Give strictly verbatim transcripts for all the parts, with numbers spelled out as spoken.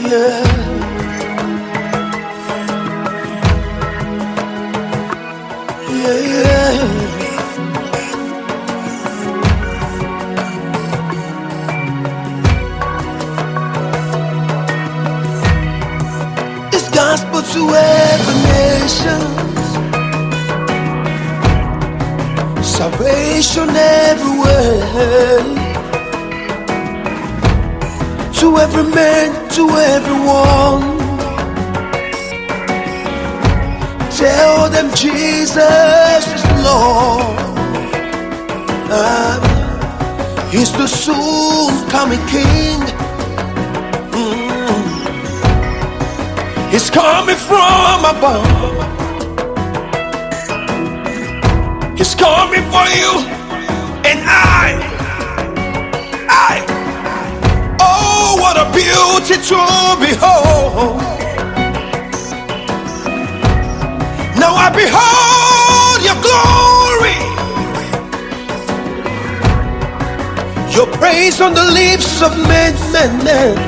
yeah. Yeah, yeah. It's gospel to every nation, salvation everywhere, to every man, to everyone. Tell them Jesus is Lord. Um, he's the soon coming King. Mm. He's coming from above. He's coming for you and I. I. Oh, what a beauty to behold. Now I behold your glory, your praise on the lips of men, men, men.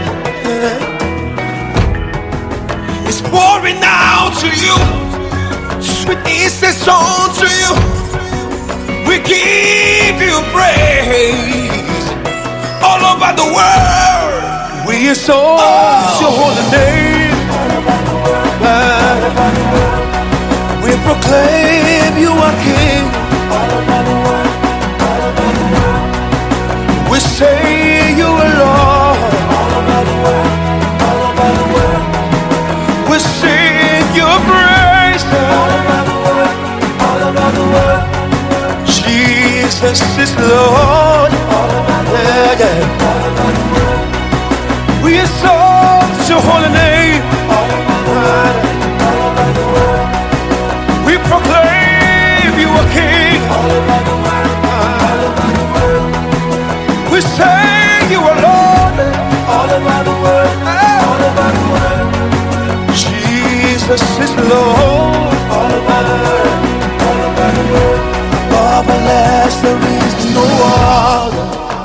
It's pouring out to you, sweet incense unto you. We give you praise all over the world. We exalt oh. your holy name. All over the world. All over the world. We proclaim you are King. All over the world, all over the world. We say you are Lord. All over the world, all over the world. We sing your praise. All over the world, all over the world. Jesus is Lord. All over the world, yeah, yeah. All over the world. We exalt your holy name. All over the world, all over the world. We proclaim you are King. All over the world, all over the world. We say you are Lord. All over the world, all over the world. Jesus is Lord. All over the world, all over the world. Above and less there is no other.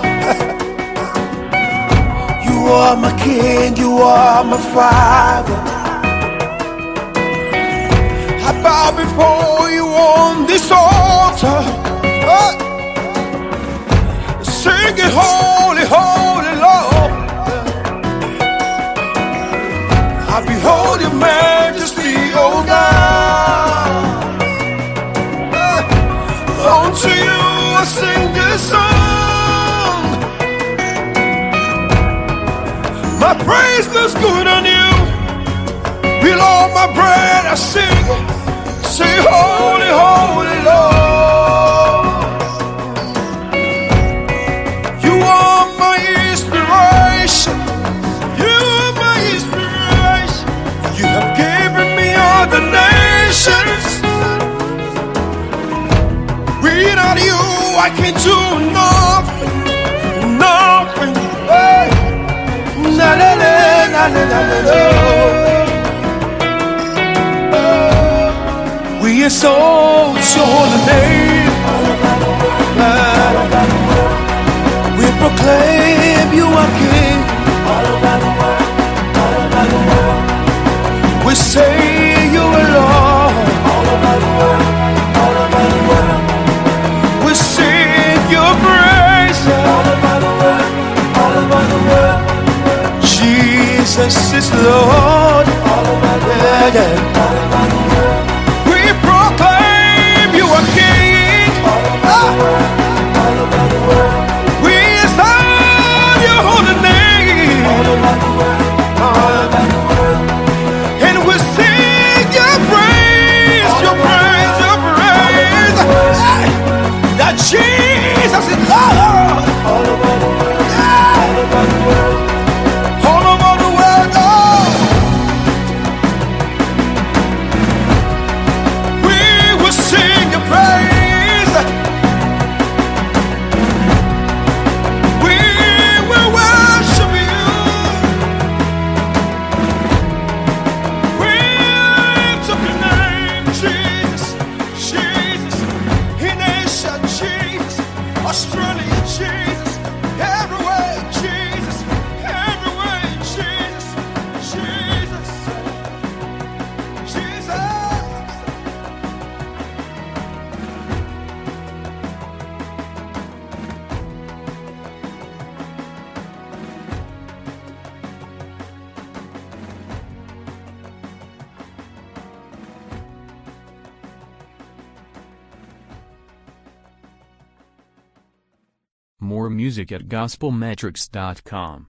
You are my King, you are my Father. I bow before you on this altar, uh, singing holy, holy Lord. I behold your majesty, oh God. Uh, unto you I sing this song. My praise looks good on you. With all my breath I sing. Say holy, holy Lord. You are my inspiration. You are my inspiration. You have given me all the nations. Without you I can do nothing. Nothing. Hey. Na na na na na na na. We exalt your holy name. All over the world, all over the world. We proclaim you are King. All over the world, all over the world. We say you are Lord. All over the world, all over the world. We sing your praise. All over the world, all over the world. Jesus is Lord. All over the world, yeah, all over the world. We proclaim you are King. All over the world, all over the world. We exalt your holy name. All over the world, all over the world. And we sing your praise, all your praise, your praise. Hey, that Jesus is Lord. All over the world, all over the world. All over the world, oh. We will sing your praise. We will worship you. We lift up your name, Jesus, Jesus, in Asia, Jesus, Australia, Jesus, everywhere, Jesus, everywhere, Jesus, More music at gospel metrics dot com.